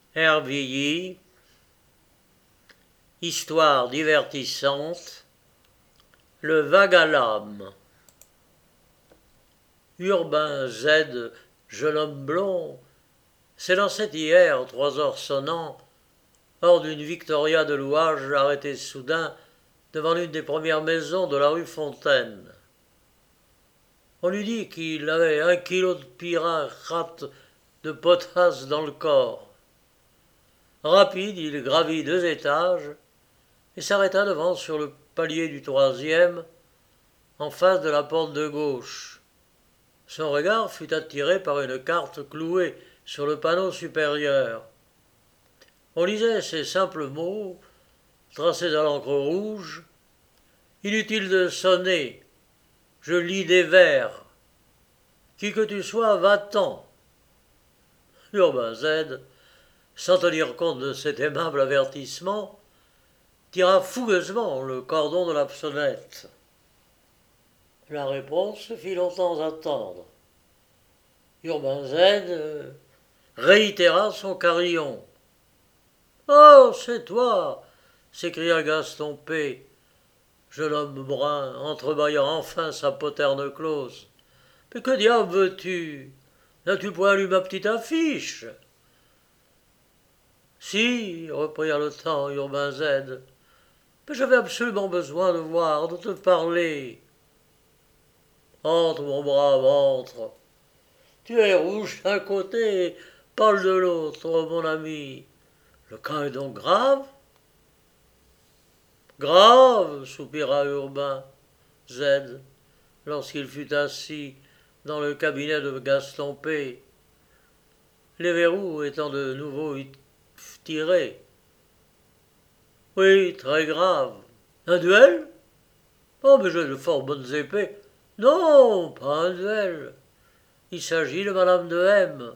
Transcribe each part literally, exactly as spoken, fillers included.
Hervilly, histoire divertissante, le vague à l'âme. Urbain Z, jeune homme blond, s'élançait hier, trois heures sonnant, hors d'une victoria de louage arrêtée soudain devant l'une des premières maisons de la rue Fontaine. On lui dit qu'il avait un kilo de pyracrate de potasse dans le corps. Rapide, il gravit deux étages et s'arrêta devant sur le palier du troisième, en face de la porte de gauche. Son regard fut attiré par une carte clouée sur le panneau supérieur. On lisait ces simples mots, tracés à l'encre rouge. Inutile de sonner, je lis des vers. Qui que tu sois, va-t'en. Urbain Z, sans tenir compte de cet aimable avertissement, tira fougueusement le cordon de la sonnette. La réponse fit longtemps attendre. Urbain Z euh, réitéra son carillon. « Oh, c'est toi !» s'écria Gaston P., jeune homme brun, entrebâillant enfin sa poterne close. « Mais que diable veux-tu? N'as-tu point lu ma petite affiche ?»« Si, reprit le temps Urbain Z, mais j'avais absolument besoin de voir, de te parler. »« Entre, mon brave, entre. Tu es rouge d'un côté et pâle de l'autre, mon ami. Le cas est donc grave ?»« Grave, soupira Urbain Z, lorsqu'il fut assis dans le cabinet de Gaston P., les verrous étant de nouveau tirés. « Oui, très grave. Un duel ? Oh, mais j'ai de fort bonnes épées. Non, pas un duel. Il s'agit de Madame de M.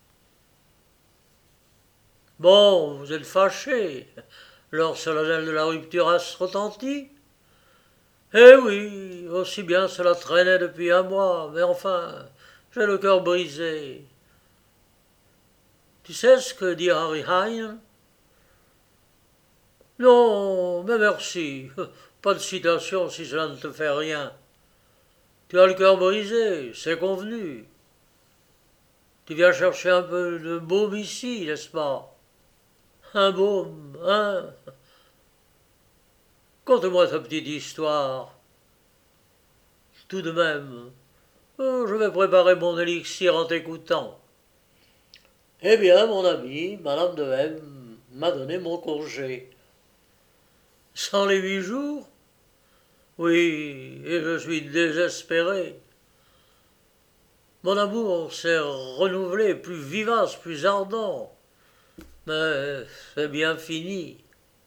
Bon, vous êtes fâché. L'heure solennelle de la rupture a retenti. Eh oui, aussi bien cela traînait depuis un mois, mais enfin, j'ai le cœur brisé. Tu sais ce que dit Harry Hine ? Non, mais merci. Pas de citation si cela ne te fait rien. Tu as le cœur brisé, c'est convenu. Tu viens chercher un peu de baume ici, n'est-ce pas ? Un baume, hein ? Conte-moi ta petite histoire. Tout de même, oh, je vais préparer mon élixir en t'écoutant. Eh bien, mon ami, Madame de M m'a donné mon congé. Sans les huit jours ? Oui, et je suis désespéré. Mon amour s'est renouvelé, plus vivace, plus ardent. Mais c'est bien fini.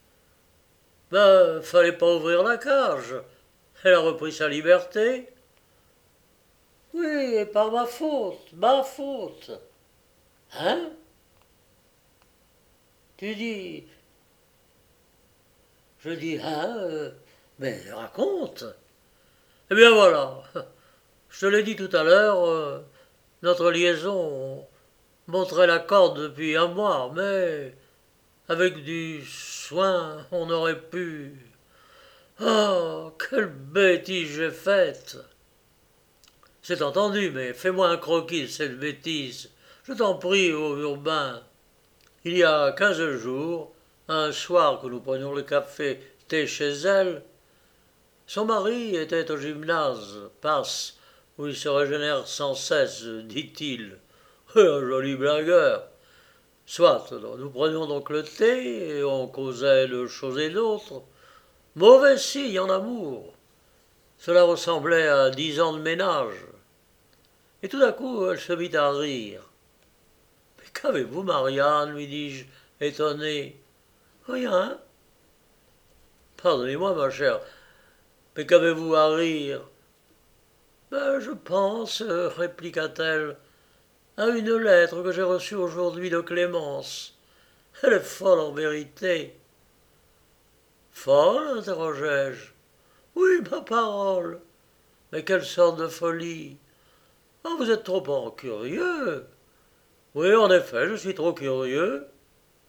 Ben, fallait pas ouvrir la cage. Elle a repris sa liberté. Oui, et par ma faute, ma faute. Hein ? Tu dis... Je dis, hein, euh, mais raconte. Eh bien voilà, je te l'ai dit tout à l'heure, euh, notre liaison montrait la corde depuis un mois, mais avec du soin, on aurait pu... Oh, quelle bêtise j'ai faite. C'est entendu, mais fais-moi un croquis de cette bêtise. Je t'en prie, ô Urbain. Il y a quinze jours, un soir que nous prenions le café thé chez elle, son mari était au gymnase, passe, où il se régénère sans cesse, dit-il. Un joli blagueur. Soit, nous prenions donc le thé, et on causait de choses et d'autres. Mauvais signe en amour. Cela ressemblait à dix ans de ménage. Et tout à coup, elle se mit à rire. Mais qu'avez-vous, Marianne lui dis-je, étonné. Rien. Pardonnez-moi, ma chère, mais qu'avez-vous à rire? Ben, je pense, répliqua-t-elle, à une lettre que j'ai reçue aujourd'hui de Clémence. Elle est folle en vérité. Folle, interrogeai-je. Oui, ma parole. Mais quelle sorte de folie? Ah, vous êtes trop curieux. Oui, en effet, je suis trop curieux.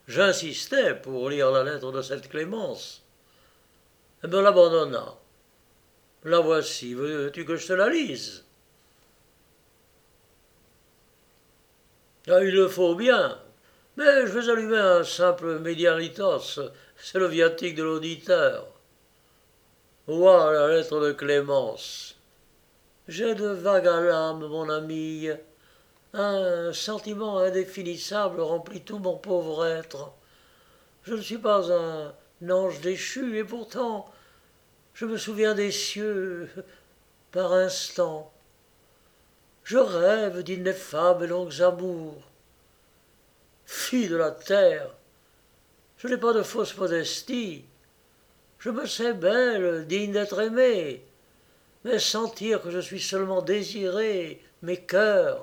J'insistais pour lire la lettre de cette Clémence. Elle me l'abandonna. La voici, veux-tu que je te la lise? Ah, il le faut bien, mais je vais allumer un simple médianitos, c'est le viatique de l'auditeur. Voilà la lettre de Clémence. J'ai de vagues à l'âme, mon ami. Un sentiment indéfinissable remplit tout mon pauvre être. Je ne suis pas un ange déchu, et pourtant je me souviens des cieux par instants. Je rêve d'ineffables et longues amours. Fille de la terre, je n'ai pas de fausse modestie. Je me sais belle, digne d'être aimée, mais sentir que je suis seulement désirée, mes cœurs.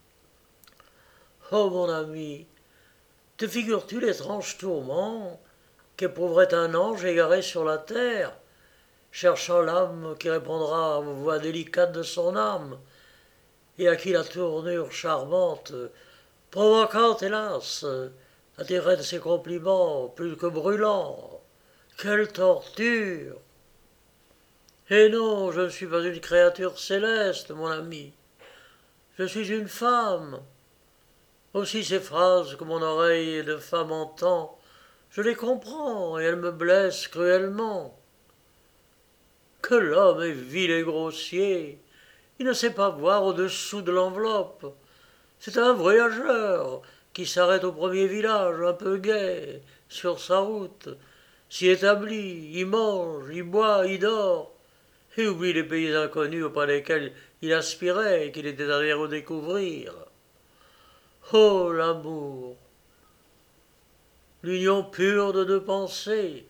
Oh mon ami, te figures-tu l'étrange tourment qu'éprouverait un ange égaré sur la terre, cherchant l'âme qui répondra aux voix délicates de son âme, et à qui la tournure charmante, provoquante hélas, attirait de ses compliments plus que brûlants. Quelle torture! Et non, je ne suis pas une créature céleste, mon ami. Je suis une femme. Aussi ces phrases que mon oreille de femme entend, je les comprends et elles me blessent cruellement. Que l'homme est vil et grossier. Il ne sait pas voir au-dessous de l'enveloppe. C'est un voyageur qui s'arrête au premier village un peu gai sur sa route, s'y établit, y mange, y boit, y dort, et oublie les pays inconnus auprès desquels il aspirait et qu'il était allé redécouvrir. Oh l'amour, l'union pure de deux pensées,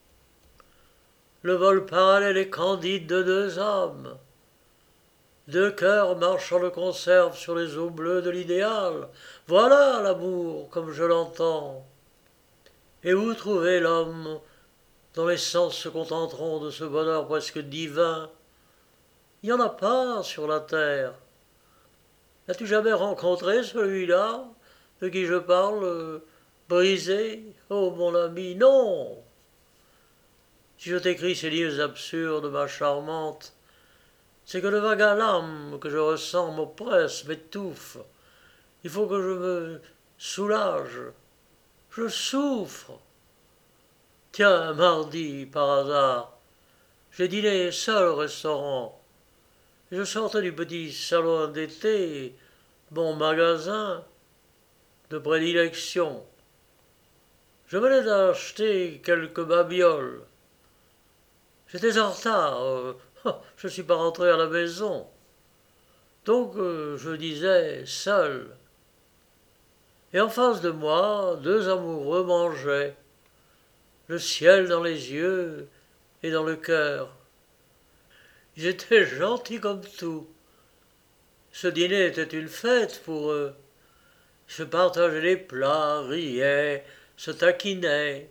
le vol parallèle et candide de deux âmes, deux cœurs marchant de conserve sur les eaux bleues de l'idéal. Voilà l'amour comme je l'entends. Et où trouver l'homme dont les sens se contenteront de ce bonheur presque divin? Il n'y en a pas sur la terre. N'as-tu jamais rencontré celui-là de qui je parle, euh, brisé? Oh mon ami, non! Si je t'écris ces livres absurdes, ma charmante, c'est que le vague à l'âme que je ressens m'oppresse, m'étouffe. Il faut que je me soulage. Je souffre. Tiens, mardi, par hasard, j'ai dîné seul au restaurant. Et je sortais du petit salon d'été, mon magasin de prédilection. Je venais d'acheter quelques babioles. J'étais en retard, euh, je ne suis pas rentré à la maison. Donc euh, je disais seul. Et en face de moi, deux amoureux mangeaient, le ciel dans les yeux et dans le cœur. Ils étaient gentils comme tout. Ce dîner était une fête pour eux. Ils se partageaient les plats, riaient, se taquinaient.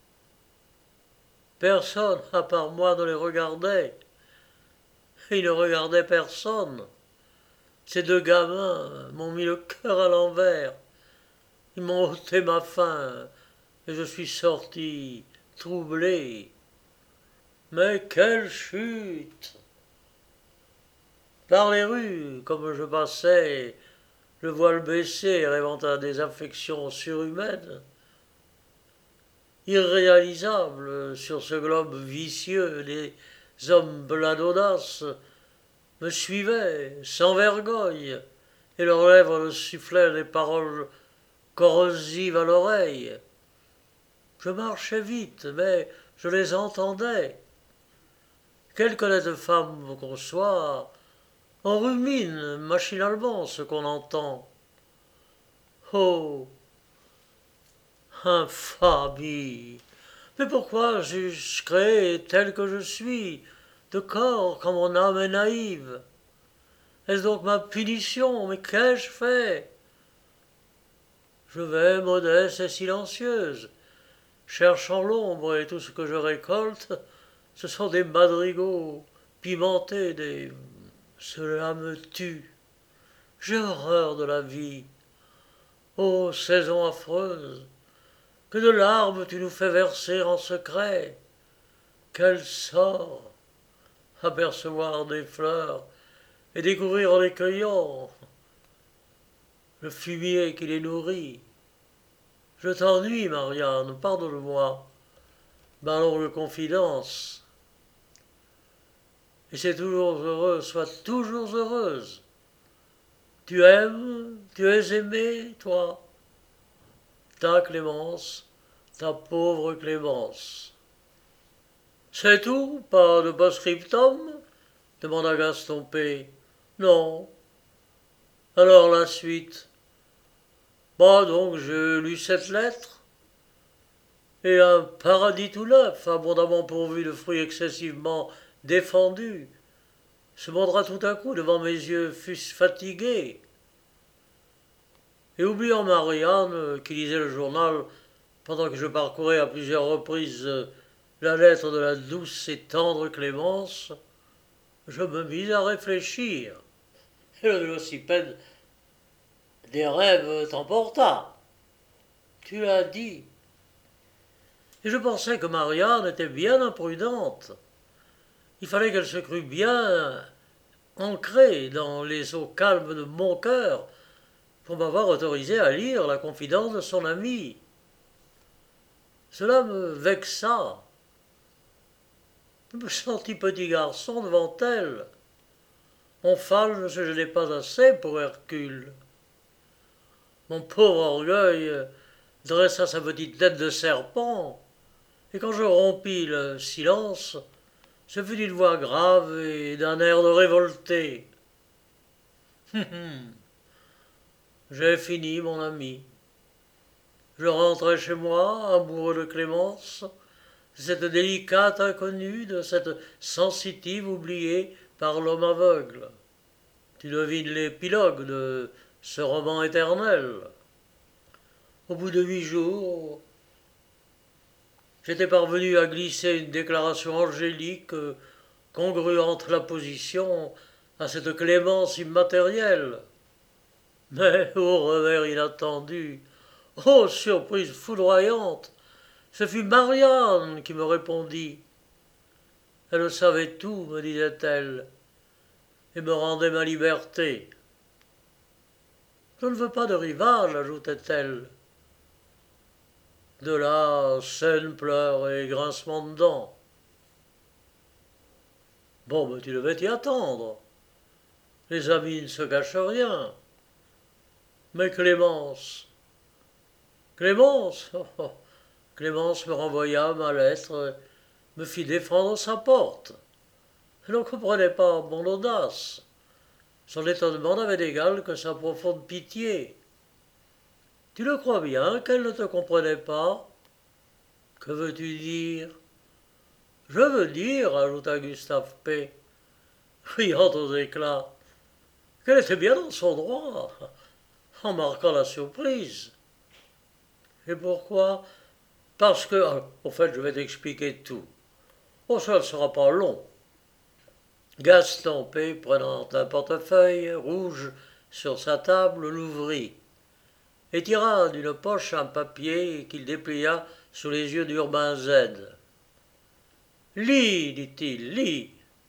Personne, à part moi, ne les regardait. Et ils ne regardaient personne. Ces deux gamins m'ont mis le cœur à l'envers. Ils m'ont ôté ma faim, et je suis sorti, troublé. Mais quelle chute! Par les rues, comme je passais, le voile baissé, rêvant à des affections surhumaines, irréalisables sur ce globe vicieux, les hommes pleins d'audace me suivaient sans vergogne, et leurs lèvres me soufflaient des paroles corrosives à l'oreille. Je marchais vite, mais je les entendais. Quelque honnête femme qu'on soit, on rumine machinalement ce qu'on entend. Oh, infamie! Mais pourquoi suis-je créé tel que je suis, de corps quand mon âme est naïve? Est-ce donc ma punition? Mais qu'ai-je fait? Je vais modeste et silencieuse, cherchant l'ombre, et tout ce que je récolte, ce sont des madrigaux pimentés, des... Cela me tue. J'ai horreur de la vie. Ô saison affreuse, que de larmes tu nous fais verser en secret. Quel sort! Apercevoir des fleurs et découvrir en les cueillant le fumier qui les nourrit. Je t'ennuie, Marianne, pardonne-moi, ma longue confidence. Et c'est toujours heureux, sois toujours heureuse. Tu aimes, tu es aimée, toi. Ta Clémence, ta pauvre Clémence. C'est tout, pas de post-scriptum demanda Gaston P. Non. Alors la suite. Bah donc je lus cette lettre, et un paradis tout neuf, abondamment pourvu de fruits excessivement défendus, se montra tout à coup devant mes yeux, fût-ce fatigués. Et oubliant Marianne, qui lisait le journal pendant que je parcourais à plusieurs reprises la lettre de la douce et tendre Clémence, je me mis à réfléchir. Et le vélocipède des rêves t'emporta. Tu l'as dit. Et je pensais que Marianne était bien imprudente. Il fallait qu'elle se crût bien ancrée dans les eaux calmes de mon cœur pour m'avoir autorisé à lire la confidence de son ami. Cela me vexa. Je me sentis petit garçon devant elle. Mon phallus ne se gênait pas assez pour Hercule. Mon pauvre orgueil dressa sa petite tête de serpent, et quand je rompis le silence, ce fut d'une voix grave et d'un air de révolté. J'ai fini, mon ami. Je rentrai chez moi, amoureux de Clémence, de cette délicate inconnue, de cette sensitive oubliée par l'homme aveugle. Tu devines l'épilogue de ce roman éternel. Au bout de huit jours, j'étais parvenu à glisser une déclaration angélique congruente à la position à cette Clémence immatérielle. Mais, ô revers inattendu, ô surprise foudroyante, ce fut Marianne qui me répondit. Elle savait tout, me disait-elle, et me rendait ma liberté. Je ne veux pas de rivage, ajoutait-elle. De là, scène, pleurs et grincement de dents. Bon, mais tu devais t'y attendre. Les amis ne se cachent rien. Mais Clémence... Clémence oh, oh. Clémence me renvoya ma lettre, me fit défendre sa porte. Elle ne comprenait pas mon audace. Son étonnement n'avait d'égal que sa profonde pitié. Tu le crois bien qu'elle ne te comprenait pas? Que veux-tu dire? Je veux dire, ajouta Gustave P., riant aux éclats, qu'elle était bien dans son droit, en marquant la surprise. Et pourquoi? Parce que, au fait, je vais t'expliquer tout. Oh, ça ne sera pas long. Gaston P., prenant un portefeuille rouge sur sa table, l'ouvrit et tira d'une poche un papier qu'il déplia sous les yeux d'Urbain Z. « Lis, dit-il, lis !»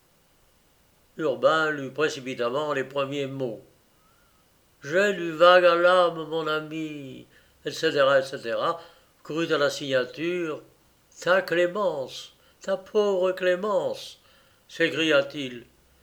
Urbain lut précipitamment les premiers mots. « J'ai du vague à l'âme, mon ami, et cetera, et cetera, crut à la signature. « Ta Clémence, ta pauvre Clémence !» s'écria-t-il.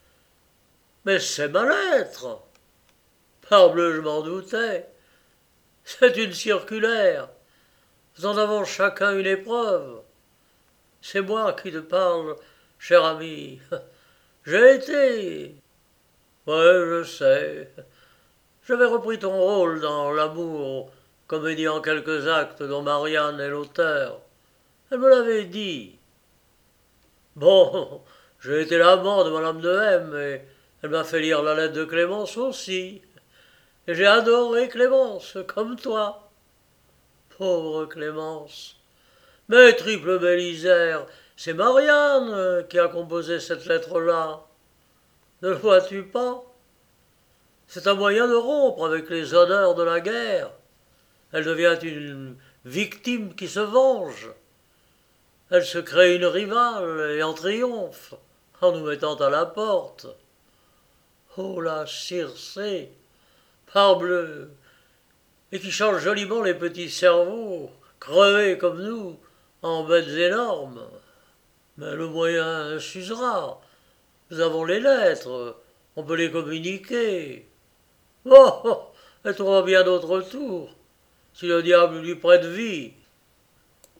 « Mais c'est ma lettre !»« Parbleu, je m'en doutais. C'est une circulaire. Nous en avons chacun une épreuve. C'est moi qui te parle, cher ami. J'ai été. Ouais, je sais. J'avais repris ton rôle dans L'amour, comédie en quelques actes dont Marianne est l'auteur. Elle me l'avait dit. Bon, j'ai été l'amant de Madame de M, et elle m'a fait lire la lettre de Clémence aussi. Et j'ai adoré Clémence, comme toi. Pauvre Clémence. Mais triple Bélisère, c'est Marianne qui a composé cette lettre-là. Ne le vois-tu pas? C'est un moyen de rompre avec les honneurs de la guerre. Elle devient une victime qui se venge. Elle se crée une rivale et en triomphe, en nous mettant à la porte. Oh la Circé, parbleu, et qui change joliment les petits cerveaux, crevés comme nous, en bêtes énormes. Mais le moyen s'usera. Nous avons les lettres, on peut les communiquer. Oh, oh, elle trouvera bien d'autres tours, si le diable lui prête vie.